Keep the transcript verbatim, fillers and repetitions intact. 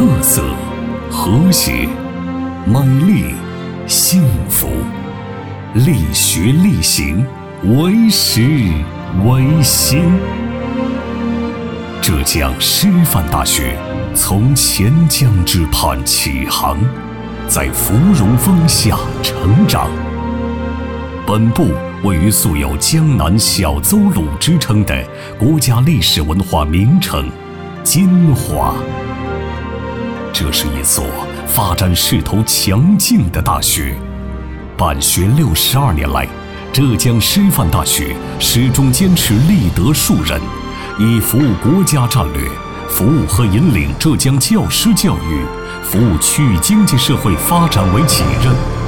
特色、和谐、美丽、幸福，力学力行，为实为心。浙江师范大学从钱江之畔起航，在芙蓉峰下成长。本部位于素有江南小邹鲁之称的国家历史文化名城金华。这是一所发展势头强劲的大学。办学六十二年来，浙江师范大学始终坚持立德树人，以服务国家战略、服务和引领浙江教师教育、服务区域经济社会发展为己任。